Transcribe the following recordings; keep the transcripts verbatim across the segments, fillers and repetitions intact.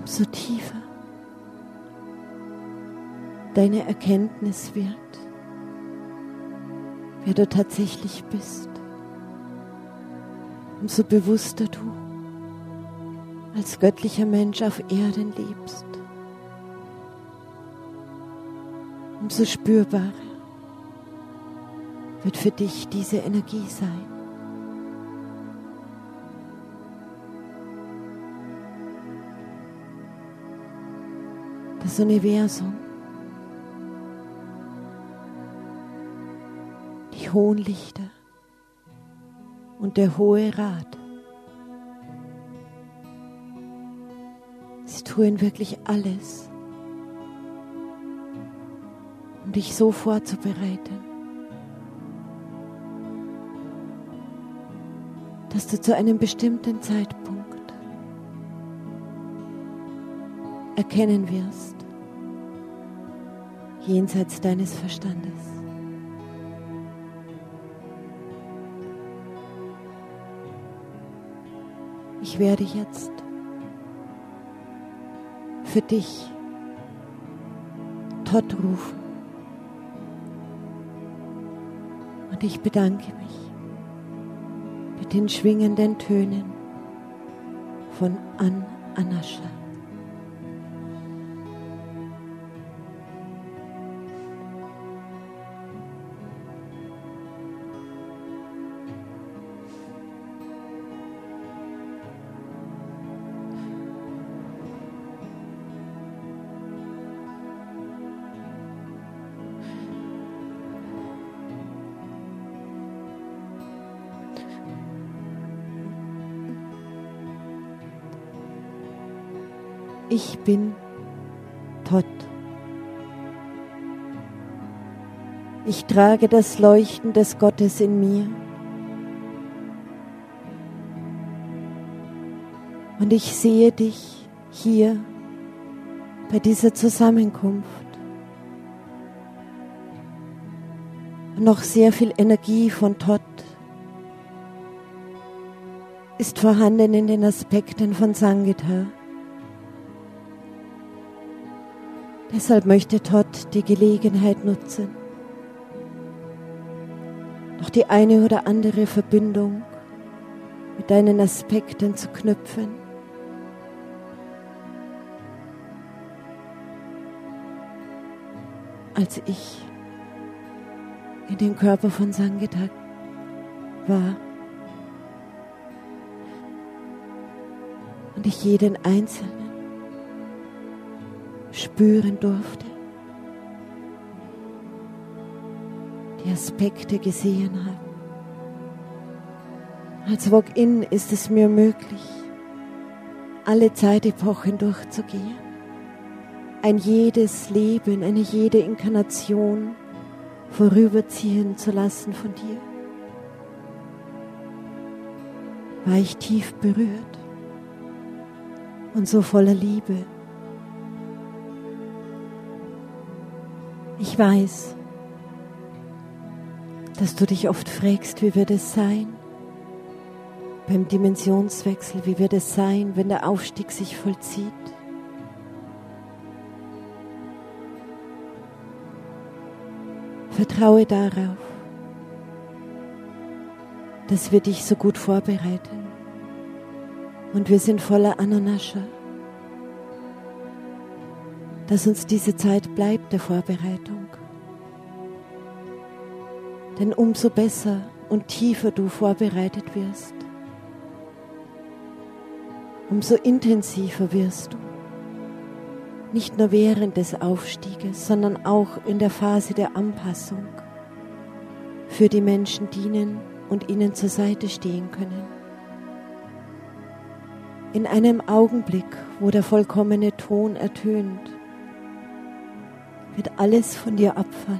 umso tiefer deine Erkenntnis wird, wer du tatsächlich bist, umso bewusster du als göttlicher Mensch auf Erden lebst, umso spürbarer wird für dich diese Energie sein. Das Universum, die hohen Lichter und der Hohe Rat, sie tun wirklich alles, um dich so vorzubereiten, dass du zu einem bestimmten Zeitpunkt erkennen wirst, jenseits deines Verstandes, ich werde jetzt für dich Todd rufen und ich bedanke mich mit den schwingenden Tönen von An Anascha. Ich bin Todd. Ich trage das Leuchten des Gottes in mir. Und ich sehe dich hier bei dieser Zusammenkunft. Und noch sehr viel Energie von Todd ist vorhanden in den Aspekten von Sangita. Deshalb möchte Todd die Gelegenheit nutzen, noch die eine oder andere Verbindung mit deinen Aspekten zu knüpfen. Als ich in den Körper von Sangita war und ich jeden Einzelnen spüren durfte, die Aspekte gesehen haben. Als Walk-In ist es mir möglich, alle Zeitepochen durchzugehen, ein jedes Leben, eine jede Inkarnation vorüberziehen zu lassen von dir. War ich tief berührt und so voller Liebe. Ich weiß, dass du dich oft fragst, wie wird es sein beim Dimensionswechsel, wie wird es sein, wenn der Aufstieg sich vollzieht. Vertraue darauf, dass wir dich so gut vorbereiten und wir sind voller Ananascha, dass uns diese Zeit bleibt der Vorbereitung. Denn umso besser und tiefer du vorbereitet wirst, umso intensiver wirst du, nicht nur während des Aufstieges, sondern auch in der Phase der Anpassung für die Menschen dienen und ihnen zur Seite stehen können. In einem Augenblick, wo der vollkommene Ton ertönt, wird alles von dir abfallen,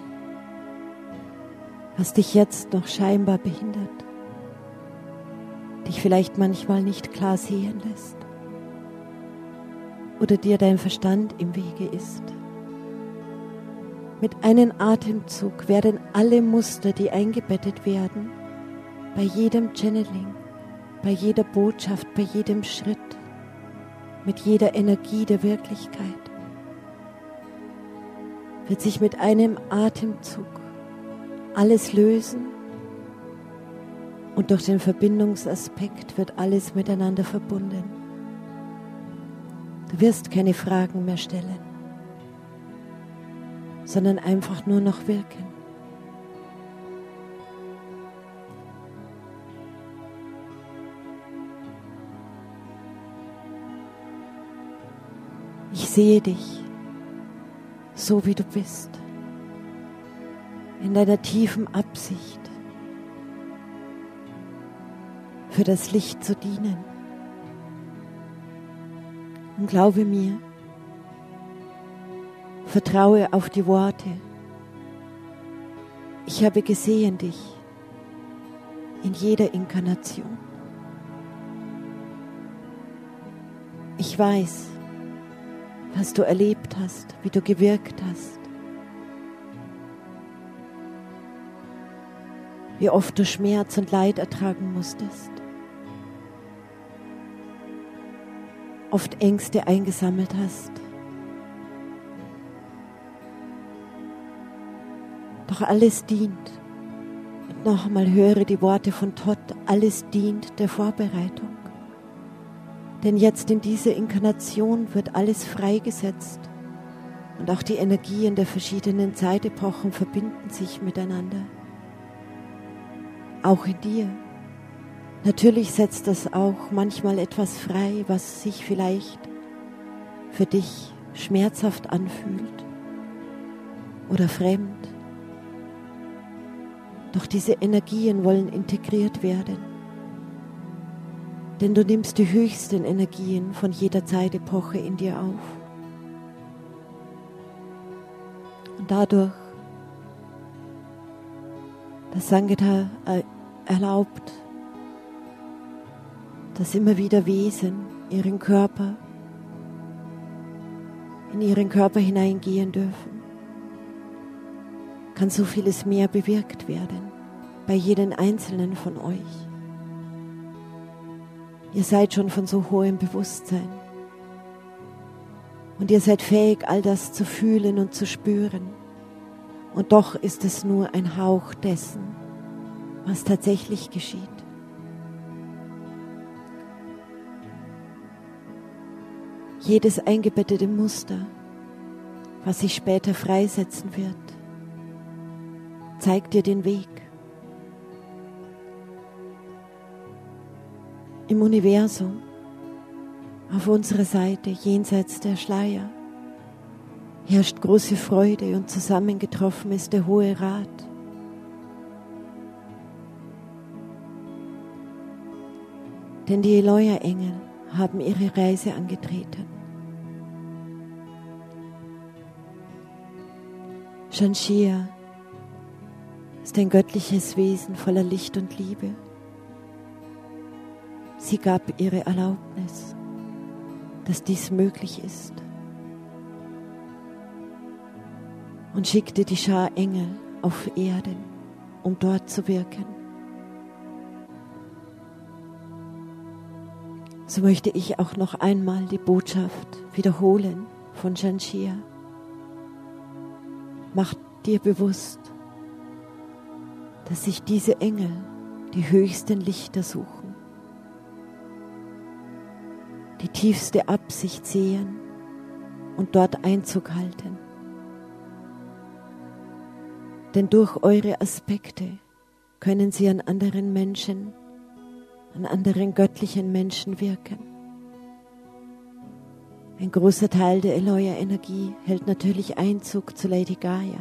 was dich jetzt noch scheinbar behindert, dich vielleicht manchmal nicht klar sehen lässt oder dir dein Verstand im Wege ist. Mit einem Atemzug werden alle Muster, die eingebettet werden, bei jedem Channeling, bei jeder Botschaft, bei jedem Schritt mit jeder Energie der Wirklichkeit, wird sich mit einem Atemzug alles lösen und durch den Verbindungsaspekt wird alles miteinander verbunden. Du wirst keine Fragen mehr stellen, sondern einfach nur noch wirken. Ich sehe dich, so wie du bist, in deiner tiefen Absicht, für das Licht zu dienen. Und glaube mir, vertraue auf die Worte. Ich habe gesehen dich in jeder Inkarnation. Ich weiß, was du erlebt hast, wie du gewirkt hast, wie oft du Schmerz und Leid ertragen musstest, oft Ängste eingesammelt hast. Doch alles dient, und nochmal höre die Worte von Todd, alles dient der Vorbereitung. Denn jetzt in dieser Inkarnation wird alles freigesetzt und auch die Energien der verschiedenen Zeitepochen verbinden sich miteinander. Auch in dir. Natürlich setzt das auch manchmal etwas frei, was sich vielleicht für dich schmerzhaft anfühlt oder fremd. Doch diese Energien wollen integriert werden. Denn du nimmst die höchsten Energien von jeder Zeitepoche in dir auf. Und dadurch, dass Sangita erlaubt, dass immer wieder Wesen ihren Körper, in ihren Körper hineingehen dürfen, kann so vieles mehr bewirkt werden bei jedem Einzelnen von euch. Ihr seid schon von so hohem Bewusstsein und ihr seid fähig, all das zu fühlen und zu spüren. Und doch ist es nur ein Hauch dessen, was tatsächlich geschieht. Jedes eingebettete Muster, was sich später freisetzen wird, zeigt dir den Weg. Im Universum, auf unserer Seite, jenseits der Schleier, herrscht große Freude und zusammengetroffen ist der Hohe Rat. Denn die Eloja-Engel haben ihre Reise angetreten. Shanshia ist ein göttliches Wesen voller Licht und Liebe. Sie gab ihre Erlaubnis, dass dies möglich ist, und schickte die Schar Engel auf Erden, um dort zu wirken. So möchte ich auch noch einmal die Botschaft wiederholen von Shanshia. Mach dir bewusst, dass sich diese Engel die höchsten Lichter suchen, die tiefste Absicht sehen und dort Einzug halten. Denn durch eure Aspekte können sie an anderen Menschen, an anderen göttlichen Menschen wirken. Ein großer Teil der Eloja-Energie hält natürlich Einzug zu Lady Gaia.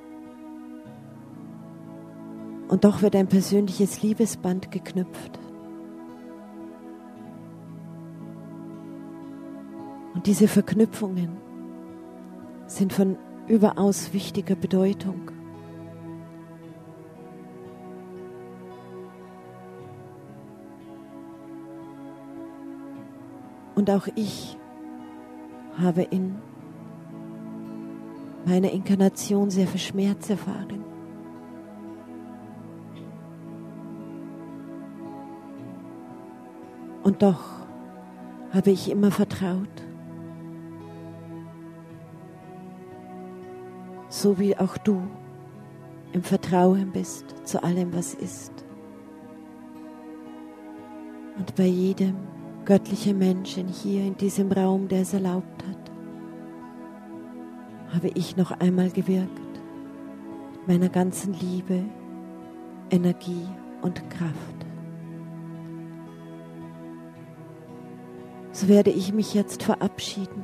Und doch wird ein persönliches Liebesband geknüpft. Und diese Verknüpfungen sind von überaus wichtiger Bedeutung. Und auch ich habe in meiner Inkarnation sehr viel Schmerz erfahren. Und doch habe ich immer vertraut. So wie auch du im Vertrauen bist zu allem, was ist. Und bei jedem göttlichen Menschen hier in diesem Raum, der es erlaubt hat, habe ich noch einmal gewirkt, mit meiner ganzen Liebe, Energie und Kraft. So werde ich mich jetzt verabschieden.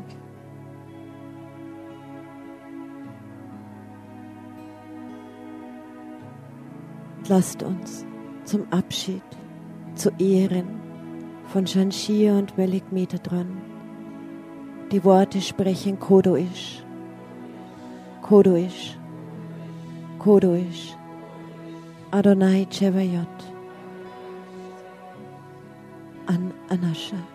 Lasst uns zum Abschied, zu Ehren von Shanshir und Melek Metatron die Worte sprechen: Kodoish, Kodoish, Kodoish, Adonai Chevayot, an Anasha.